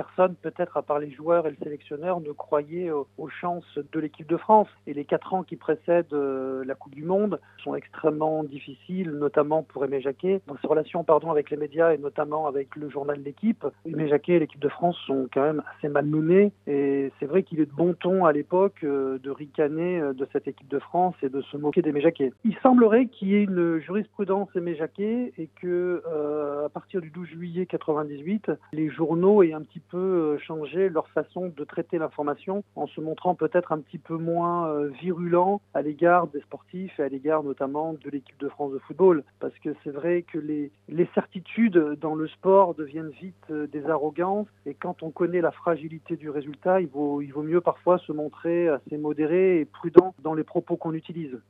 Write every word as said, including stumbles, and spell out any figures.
personne, peut-être à part les joueurs et le sélectionneur, ne croyait aux, aux chances de l'équipe de France. Et les quatre ans qui précèdent euh, la Coupe du Monde sont extrêmement difficiles, notamment pour Aimé Jacquet. Dans ses relations pardon, avec les médias et notamment avec le journal de l'équipe, Aimé Jacquet et l'équipe de France sont quand même assez malmenés. Et c'est vrai qu'il est de bon ton à l'époque euh, de ricaner euh, de cette équipe de France et de se moquer d'Aimé Jacquet. Il semblerait qu'il y ait une jurisprudence Aimé Jacquet et que euh, à partir du douze juillet quatre-vingt-dix-huit, les journaux aient un petit peu changé leur façon de traiter l'information en se montrant peut-être un petit peu moins euh, virulents à l'égard des sportifs et à l'égard notamment de l'équipe de France de football. Parce que c'est vrai que les, les certitudes dans le sport deviennent vite euh, des arrogances et quand on connaît la fragilité du résultat, il vaut, il vaut mieux parfois se montrer assez modéré et prudent dans les propos qu'on utilise.